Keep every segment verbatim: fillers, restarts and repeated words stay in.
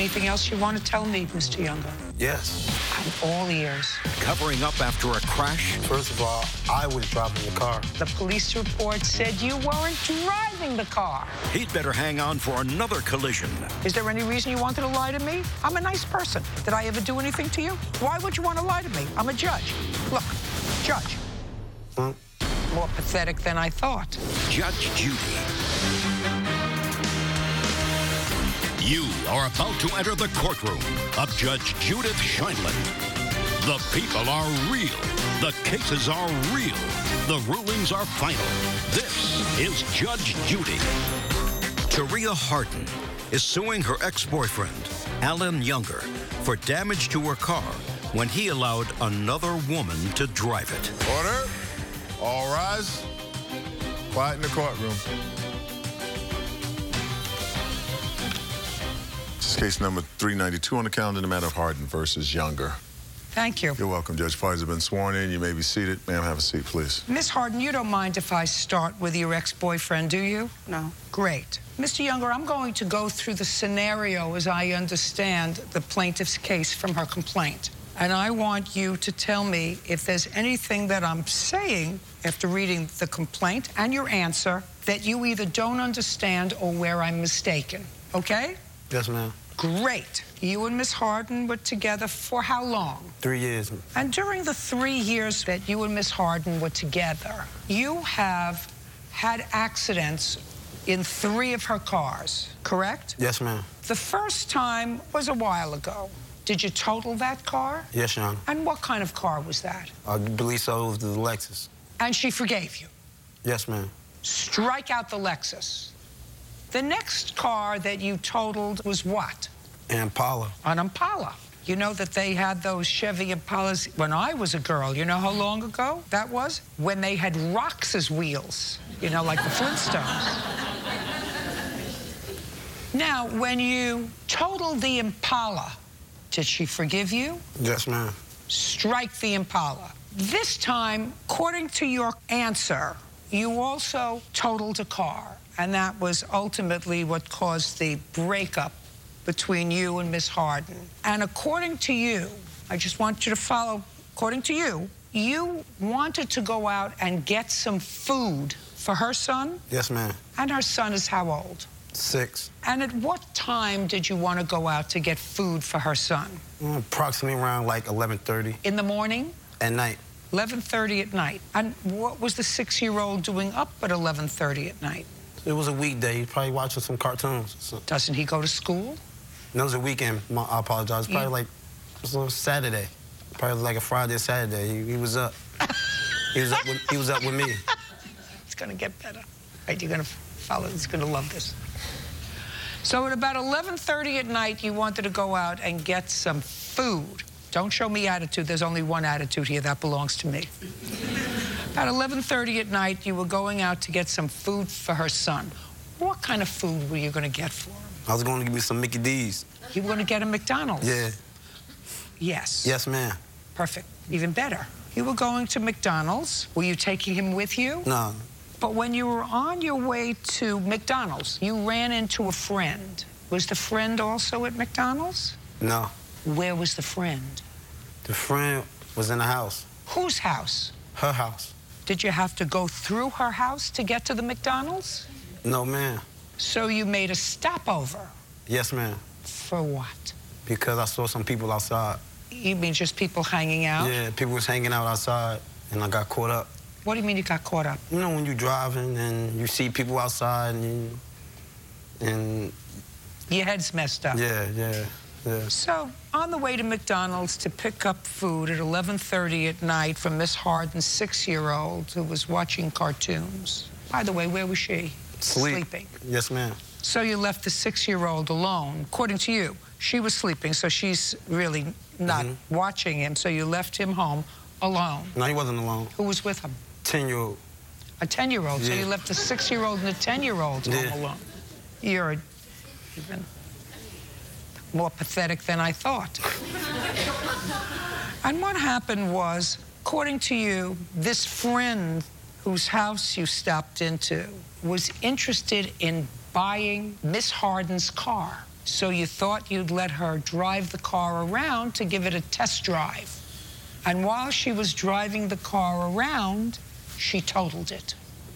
Anything else you want to tell me, Mister Younger? Yes. I'm all ears. Covering up after a crash. First of all, I was driving the car. The police report said you weren't driving the car. He'd better hang on for another collision. Is there any reason you wanted to lie to me? I'm a nice person. Did I ever do anything to you? Why would you want to lie to me? I'm a judge. Look, judge. Hmm? More pathetic than I thought. Judge Judy. You are about to enter the courtroom of Judge Judith Sheindlin. The people are real. The cases are real. The rulings are final. This is Judge Judy. Taria Hardin is suing her ex-boyfriend, Alan Younger, for damage to her car when he allowed another woman to drive it. Order. All rise. Quiet in the courtroom. This is case number three ninety-two on the calendar, the matter of Hardin versus Younger. Thank you. You're welcome, Judge. Parties have been sworn in. You may be seated. Ma'am, have a seat, please. Miss Hardin, you don't mind if I start with your ex-boyfriend, do you? No. Great. Mister Younger, I'm going to go through the scenario as I understand the plaintiff's case from her complaint. And I want you to tell me if there's anything that I'm saying after reading the complaint and your answer that you either don't understand or where I'm mistaken. Okay? Yes, ma'am. Great. You and Miss Hardin were together for how long? Three years. And during the three years that you and Miss Hardin were together, you have had accidents in three of her cars, correct? Yes, ma'am. The first time was a while ago. Did you total that car? Yes, Your Honor. And what kind of car was that? I believe so. It was the Lexus. And she forgave you? Yes, ma'am. Strike out the Lexus. The next car that you totaled was what? An Impala. An Impala. You know that they had those Chevy Impalas when I was a girl. You know how long ago that was? When they had rocks as wheels. You know, like the Flintstones. Now, when you totaled the Impala, did she forgive you? Yes, ma'am. Strike the Impala. This time, according to your answer, you also totaled a car, and that was ultimately what caused the breakup between you and Miss Hardin. And according to you, I just want you to follow, according to you, you wanted to go out and get some food for her son? Yes, ma'am. And her son is how old? Six. And at what time did you want to go out to get food for her son? Mm, approximately around like eleven thirty. In the morning? At night. eleven thirty at night. And what was the six-year-old doing up at eleven thirty at night? It was a weekday. He probably watching some cartoons. So. Doesn't he go to school? No, it was a weekend. I apologize. Probably Yeah. like it was a Saturday. Probably like a Friday, Saturday. He, he was up. he was up. With, he was up with me. It's gonna get better. Right, you're gonna follow. He's gonna love this. So at about eleven thirty at night, you wanted to go out and get some food. Don't show me attitude. There's only one attitude here. That belongs to me. About eleven thirty at night, you were going out to get some food for her son. What kind of food were you going to get for him? I was going to give me some Mickey D's. You were going to get a McDonald's? Yeah. Yes. Yes, ma'am. Perfect. Even better. You were going to McDonald's. Were you taking him with you? No. But when you were on your way to McDonald's, you ran into a friend. Was the friend also at McDonald's? No. Where was the friend? The friend was in the house. Whose house? Her house. Did you have to go through her house to get to the McDonald's? No, ma'am. So you made a stopover. Yes, ma'am. For what? Because I saw some people outside. You mean just people hanging out? Yeah, people was hanging out outside, and I got caught up. What do you mean you got caught up? You know, when you're driving and you see people outside and you, and Your head's messed up. yeah, yeah, yeah. So, on the way to McDonald's to pick up food at eleven thirty at night from Miss Hardin's six-year-old who was watching cartoons. By the way, where was she? Sleep. Sleeping. Yes, ma'am. So you left the six-year-old alone. According to you, she was sleeping, so she's really not Mm-hmm. watching him, so you left him home alone. No, he wasn't alone. Who was with him? Ten-year-old. A ten-year-old. So Yeah. you left a six-year-old and a ten-year-old Yeah. home alone. You're even more pathetic than I thought. And what happened was, according to you, this friend whose house you stopped into was interested in buying Miss Hardin's car. So you thought you'd let her drive the car around to give it a test drive. And while she was driving the car around, she totaled it.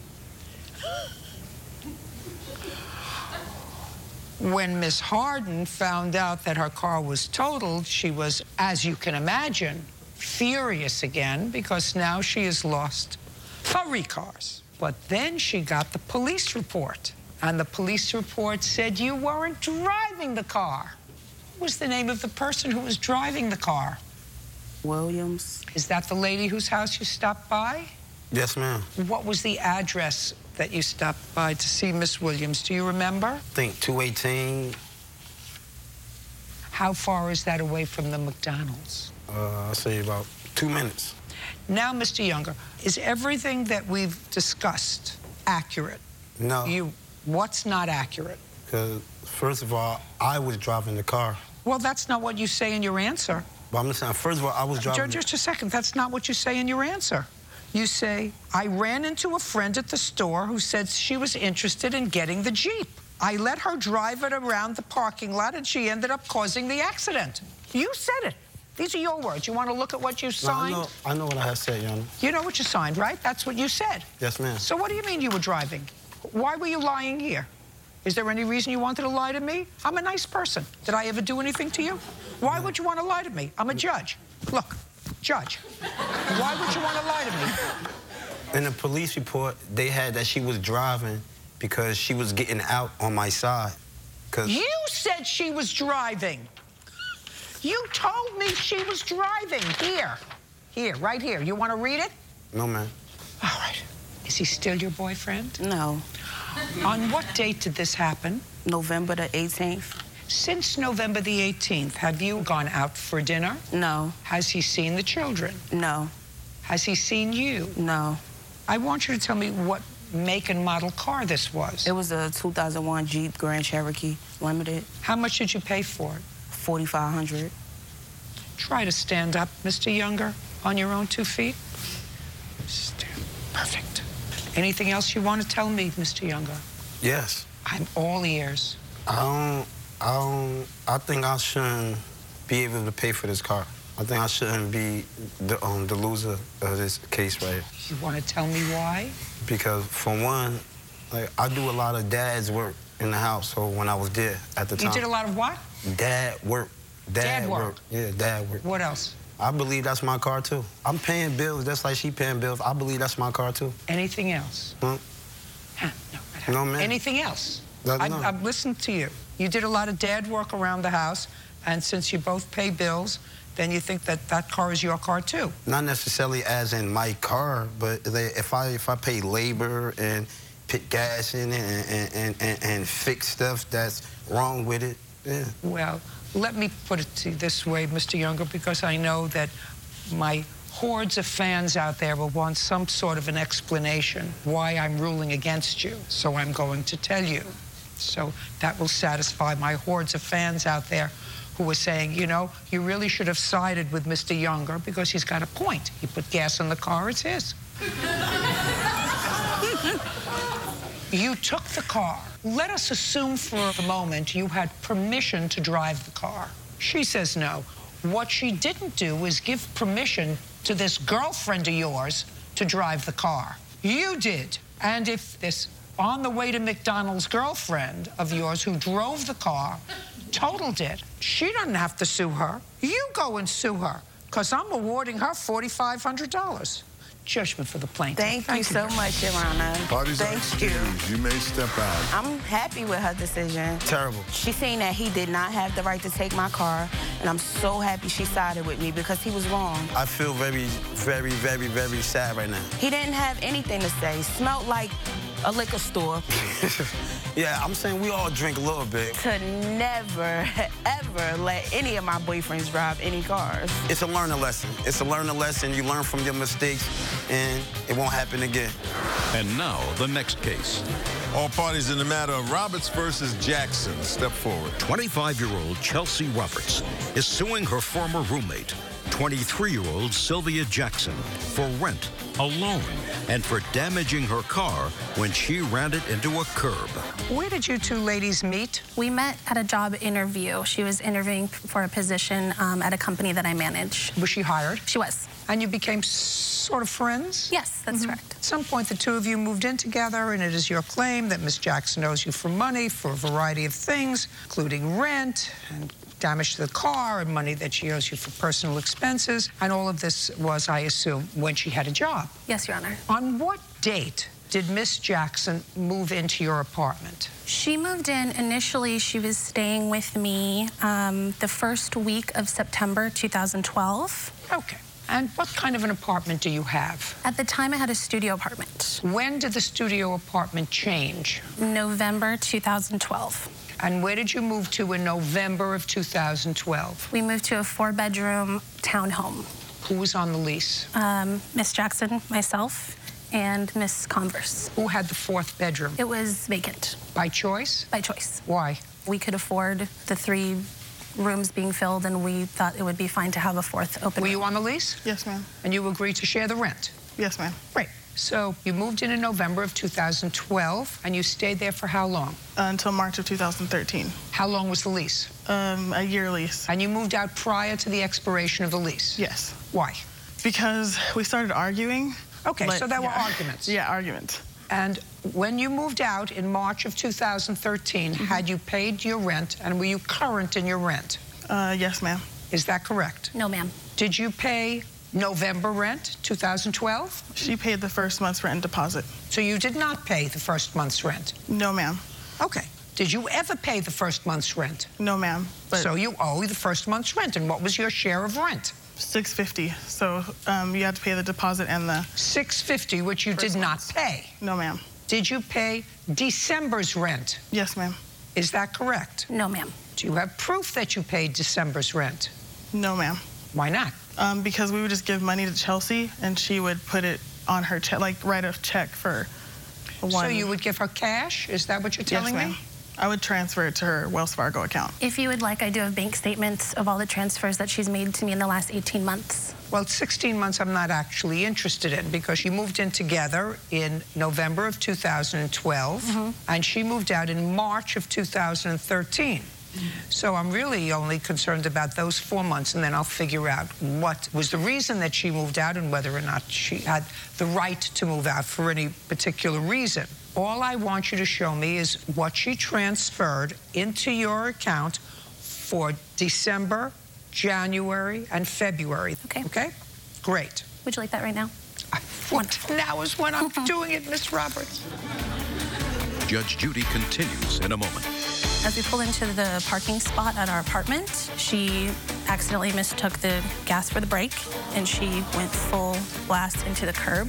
When Miss Harden found out that her car was totaled, she was, as you can imagine, furious again, because now she has lost three cars. But then she got the police report, and the police report said you weren't driving the car. What was the name of the person who was driving the car? Williams. Is that the lady whose house you stopped by? Yes, ma'am. What was the address that you stopped by to see Miss Williams? Do you remember? I think two eighteen. How far is that away from the McDonald's? Uh, I'd say about two minutes. Now, Mister Younger, is everything that we've discussed accurate? No. You, what's not accurate? Because, first of all, I was driving the car. Well, that's not what you say in your answer. But I'm just saying, first of all, I was driving... Just a second. That's not what you say in your answer. You say, I ran into a friend at the store who said she was interested in getting the Jeep. I let her drive it around the parking lot, and she ended up causing the accident. You said it. These are your words. You want to look at what you signed? No, I know, I know what I have said, Your Honor. You know what you signed, right? That's what you said. Yes, ma'am. So what do you mean you were driving? Why were you lying here? Is there any reason you wanted to lie to me? I'm a nice person. Did I ever do anything to you? Why would you want to lie to me? I'm a judge. Look, judge. Why would you want to lie to me? In the police report, they had that she was driving because she was getting out on my side. Cause You said she was driving. You told me she was driving. Here. Here, right here. You want to read it? No, ma'am. All right. Is he still your boyfriend? No. On what date did this happen? November the eighteenth. Since November the eighteenth, have you gone out for dinner? No. Has he seen the children? No. Has he seen you? No. I want you to tell me what make and model car this was. It was a two thousand one Jeep Grand Cherokee Limited. How much did you pay for it? forty-five hundred dollars. Try to stand up, Mister Younger, on your own two feet. Stand. Perfect. Anything else you want to tell me, Mister Younger? Yes. I'm all ears. I don't, I don't, I think I shouldn't be able to pay for this car. I think I shouldn't be the, um, the loser of this case right here. You want to tell me why? Because, for one, like, I do a lot of dad's work in the house, so when I was there at the time. You did a lot of what? Dad work. Dad, Dad work. work. Yeah, dad work. What else? I believe that's my car, too. I'm paying bills just like she paying bills. I believe that's my car, too. Anything else? Hmm? Huh, no, No, ma'am. Anything else? That- I've, no. I've listened to you. You did a lot of dad work around the house, and since you both pay bills, then you think that that car is your car, too. Not necessarily as in my car, but if I if I pay labor and put gas in it and, and, and, and fix stuff that's wrong with it, yeah. Well, let me put it to you this way, Mister Younger, because I know that my hordes of fans out there will want some sort of an explanation why I'm ruling against you. So I'm going to tell you. So that will satisfy my hordes of fans out there who were saying, you know, you really should have sided with Mister Younger because he's got a point. He put gas in the car, it's his. You took the car. Let us assume for the moment you had permission to drive the car. She says no. What she didn't do is give permission to this girlfriend of yours to drive the car. You did. And if this on the way to McDonald's girlfriend of yours who drove the car totaled it, she doesn't have to sue her. You go and sue her, because I'm awarding her forty-five hundred dollars. Judgment for the plaintiff. Thank, Thank you so much, Your Honor. Parties are Thank you. excused. You may step out. I'm happy with her decision. Terrible. She seen that he did not have the right to take my car, and I'm so happy she sided with me because he was wrong. I feel very, very, very, very sad right now. He didn't have anything to say. Smelled like a liquor store. Yeah, I'm saying we all drink a little bit. To never, ever let any of my boyfriends drive any cars. It's a learning lesson. It's a learning lesson. You learn from your mistakes, and it won't happen again. And now, the next case. All parties in the matter of Roberts versus Jackson. Step forward. twenty-five-year-old Chelsea Roberts is suing her former roommate, twenty-three-year-old Sylvia Jackson, for rent alone, and for damaging her car when she ran it into a curb. Where did you two ladies meet? We met at a job interview. She was interviewing for a position um, at a company that I manage. Was she hired? She was. And you became sort of friends? Yes, that's Mhm. correct. At some point, the two of you moved in together, and it is your claim that Miss Jackson owes you for money for a variety of things, including rent and damage to the car and money that she owes you for personal expenses. And all of this was, I assume, when she had a job. Yes, Your Honor. On what date did Miss Jackson move into your apartment? She moved in. Initially, she was staying with me um, the first week of September two thousand twelve. Okay. And what kind of an apartment do you have? At the time, I had a studio apartment. When did the studio apartment change? November two thousand twelve. And where did you move to in November of two thousand twelve? We moved to a four-bedroom townhome. Who was on the lease? Um, Miss Jackson, myself, and Miss Converse. Who had the fourth bedroom? It was vacant. By choice? By choice. Why? We could afford the three rooms being filled, and we thought it would be fine to have a fourth open Were room. you on the lease? Yes, ma'am. And you agreed to share the rent? Yes, ma'am. Great. So you moved in in November of two thousand twelve, and you stayed there for how long? Uh, until March of two thousand thirteen. How long was the lease? Um, a year lease. And you moved out prior to the expiration of the lease? Yes. Why? Because we started arguing. Okay, but- so there were yeah. arguments. Yeah, arguments. And when you moved out in March of two thousand thirteen, Mm-hmm. had you paid your rent, and were you current in your rent? Uh, yes, ma'am. Is that correct? No, ma'am. Did you pay November rent, two thousand twelve? She paid the first month's rent and deposit. So you did not pay the first month's rent? No, ma'am. Okay. Did you ever pay the first month's rent? No, ma'am. But So you owe the first month's rent, and what was your share of rent? six fifty. So um, you had to pay the deposit and the. six fifty, which you First did not month's. pay. No, ma'am. Did you pay December's rent? Yes, ma'am. Is that correct? No, ma'am. Do you have proof that you paid December's rent? No, ma'am. Why not? Um, because we would just give money to Chelsea, and she would put it on her check, like write a check for one. So you would give her cash? Is that what you're Yes, telling ma'am. me? I would transfer it to her Wells Fargo account. If you would like, I do have bank statements of all the transfers that she's made to me in the last eighteen months. Well, sixteen months I'm not actually interested in, because you moved in together in November of two thousand twelve, Mm-hmm. and she moved out in March of two thousand thirteen. So I'm really only concerned about those four months, and then I'll figure out what was the reason that she moved out and whether or not she had the right to move out for any particular reason. All I want you to show me is what she transferred into your account for December, January, and February. Okay. Okay? Great. Would you like that right now? What now is when I'm doing it, Miss Roberts. Judge Judy continues in a moment. As we pulled into the parking spot at our apartment, she accidentally mistook the gas for the brake, and she went full blast into the curb.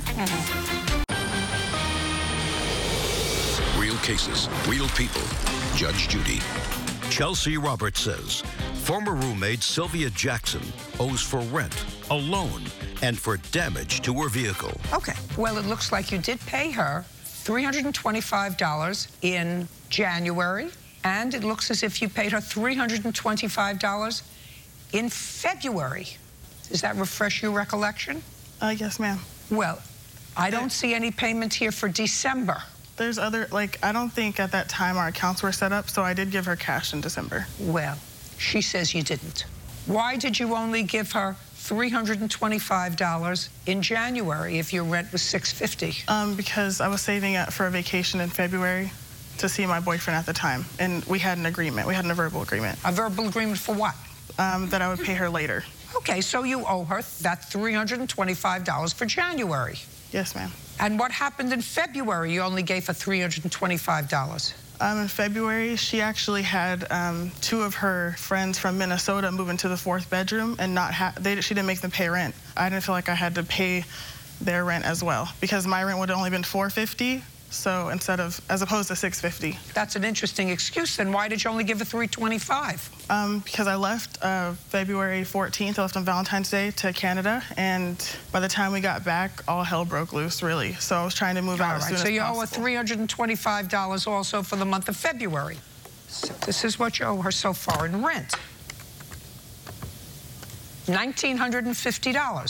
Real cases, real people. Judge Judy. Chelsea Roberts says former roommate Sylvia Jackson owes for rent, a loan, and for damage to her vehicle. Okay. Well, it looks like you did pay her three hundred twenty-five dollars in January, and it looks as if you paid her three hundred twenty-five dollars in February. Does that refresh your recollection? Uh, yes, ma'am. Well, I don't see any payment here for December. There's other, like, I don't think at that time our accounts were set up, so I did give her cash in December. Well, she says you didn't. Why did you only give her three hundred twenty-five dollars in January if your rent was six hundred fifty dollars? Um, because I was saving it for a vacation in February to see my boyfriend at the time, and we had an agreement. We had a verbal agreement A verbal agreement for what? um, that I would pay her later. Okay, so you owe her that three hundred twenty-five dollars for January. Yes, ma'am. And what happened in February? You only gave her three hundred twenty-five dollars. Um, in February, she actually had um, two of her friends from Minnesota move into the fourth bedroom, and not ha they, she didn't make them pay rent. I didn't feel like I had to pay their rent as well, because my rent would have only been four hundred fifty dollars, so instead of, as opposed to six hundred fifty dollars. That's an interesting excuse. Then why did you only give her three hundred twenty-five dollars? Um, because I left uh, February fourteenth, I left on Valentine's Day to Canada, and by the time we got back, all hell broke loose, really. So I was trying to move out All as right, soon so as you owe her possible. three hundred twenty-five dollars also for the month of February. So this is what you owe her so far in rent. one thousand nine hundred fifty dollars.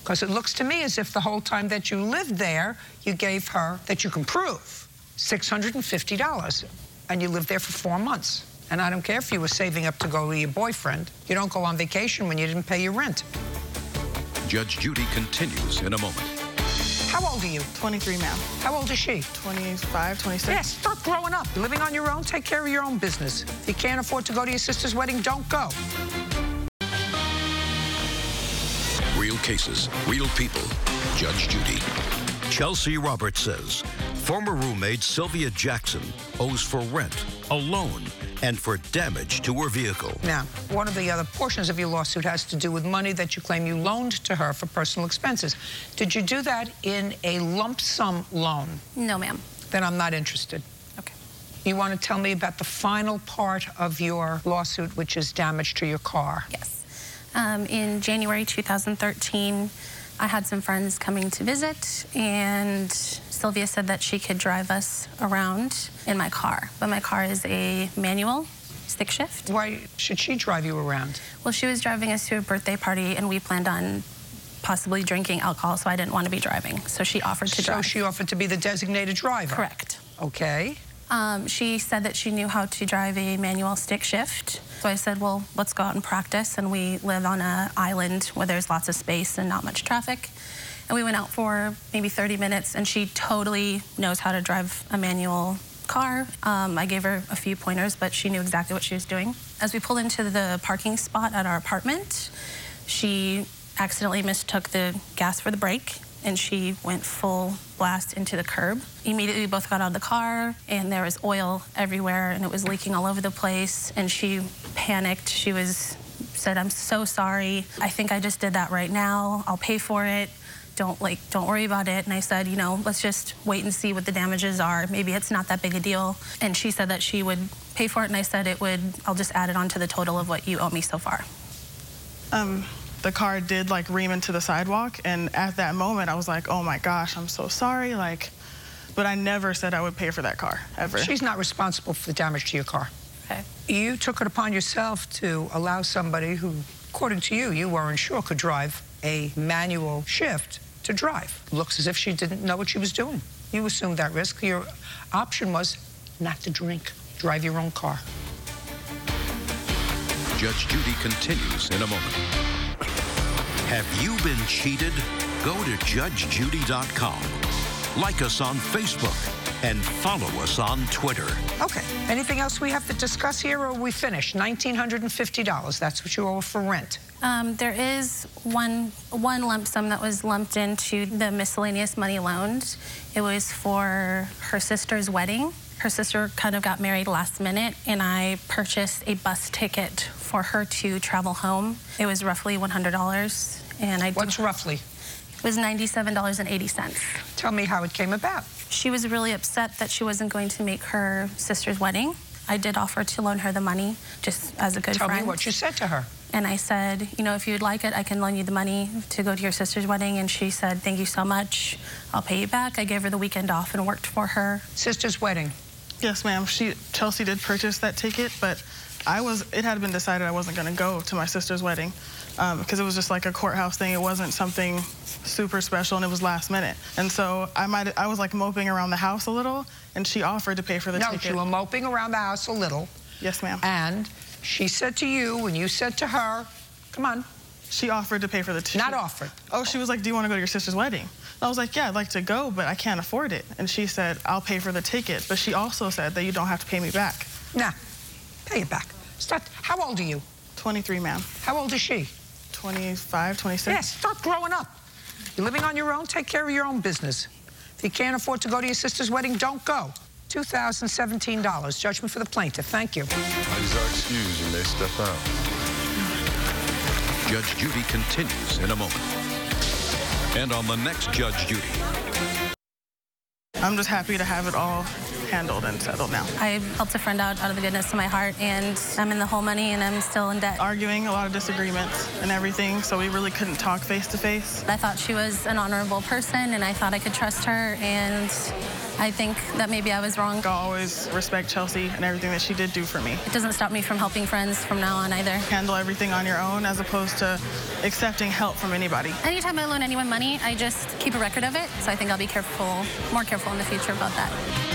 Because it looks to me as if the whole time that you lived there, you gave her, that you can prove, six hundred fifty dollars. And you lived there for four months. And I don't care if you were saving up to go to your boyfriend. You don't go on vacation when you didn't pay your rent. Judge Judy continues in a moment. How old are you? twenty-three, ma'am. How old is she? twenty-five, twenty-six. Yes, start growing up. You're living on your own, take care of your own business. If you can't afford to go to your sister's wedding, don't go. Real cases, real people. Judge Judy. Chelsea Roberts says former roommate Sylvia Jackson owes for rent, a loan, and for damage to her vehicle. Now, one of the other portions of your lawsuit has to do with money that you claim you loaned to her for personal expenses. Did you do that in a lump sum loan? No, ma'am. Then I'm not interested. Okay. You want to tell me about the final part of your lawsuit, which is damage to your car? Yes. Um, in January two thousand thirteen, I had some friends coming to visit, and Sylvia said that she could drive us around in my car. But my car is a manual stick shift. Why should she drive you around? Well, she was driving us to a birthday party, and we planned on possibly drinking alcohol, so I didn't want to be driving. So she offered to So drive. she offered to be the designated driver? Correct. Okay. Um, she said that she knew how to drive a manual stick shift. So I said, well, let's go out and practice. And we live on an island where there's lots of space and not much traffic. And we went out for maybe thirty minutes, and she totally knows how to drive a manual car. Um, I gave her a few pointers, but she knew exactly what she was doing. As we pulled into the parking spot at our apartment, she accidentally mistook the gas for the brake, and she went full blast into the curb. Immediately, we both got out of the car, and there was oil everywhere, and it was leaking all over the place, and she panicked. She was said, "I'm so sorry. I think I just did that right now. I'll pay for it. Don't like, don't worry about it." And I said, you know, let's just wait and see what the damages are. Maybe it's not that big a deal. And she said that she would pay for it, and I said it would, I'll just add it on to the total of what you owe me so far. Um, the car did like ream into the sidewalk, and at that moment I was like, oh my gosh, I'm so sorry. Like, but I never said I would pay for that car, ever. She's not responsible for the damage to your car. Okay. You took it upon yourself to allow somebody who, according to you, you weren't sure could drive a manual shift to drive. Looks as if she didn't know what she was doing. You assumed that risk. Your option was not to drink. Drive your own car. Judge Judy continues in a moment. Have you been cheated? Go to judge judy dot com. Like us on Facebook and follow us on Twitter. Okay. Anything else we have to discuss here, or are we finished? one thousand nine hundred fifty dollars. That's what you owe for rent. Um, there is one one lump sum that was lumped into the miscellaneous money loans. It was for her sister's wedding. Her sister kind of got married last minute, and I purchased a bus ticket for her to travel home. It was roughly one hundred dollars, and I What's roughly? It was ninety-seven dollars and eighty cents. Tell me how it came about. She was really upset that she wasn't going to make her sister's wedding. I did offer to loan her the money, just as a good Tell friend. me what you said to her. And I said, you know, if you'd like it, I can loan you the money to go to your sister's wedding. And she said, thank you so much. I'll pay you back. I gave her the weekend off and worked for her. Sister's wedding. Yes, ma'am. She Chelsea did purchase that ticket, but I was. It had been decided I wasn't going to go to my sister's wedding because um, it was just like a courthouse thing. It wasn't something super special, and it was last minute. And so I might. I was like moping around the house a little, and she offered to pay for the no, ticket. you were moping around the house a little. Yes, ma'am. And she said to you, and you said to her, come on. She offered to pay for the ticket. Not offered. Oh, she was like, do you want to go to your sister's wedding? I was like, yeah, I'd like to go, but I can't afford it. And she said, I'll pay for the ticket. But she also said that you don't have to pay me back. Nah, pay it back. Start. How old are you? twenty-three, ma'am. How old is she? twenty-five, twenty-six. Yes, start growing up. You're living on your own, take care of your own business. If you can't afford to go to your sister's wedding, don't go. two thousand seventeen dollars, judgment for the plaintiff. Thank you. Ladies are excused, you may step out. Judge Judy continues in a moment. And on the next Judge Judy. I'm just happy to have it all handled and settled now. I helped a friend out out of the goodness of my heart, and I'm in the hole money, and I'm still in debt. Arguing, a lot of disagreements and everything, so we really couldn't talk face to face. I thought she was an honorable person, and I thought I could trust her, and I think that maybe I was wrong. I'll always respect Chelsea and everything that she did do for me. It doesn't stop me from helping friends from now on either. Handle everything on your own as opposed to accepting help from anybody. Anytime I loan anyone money, I just keep a record of it, so I think I'll be careful, more careful in the future about that.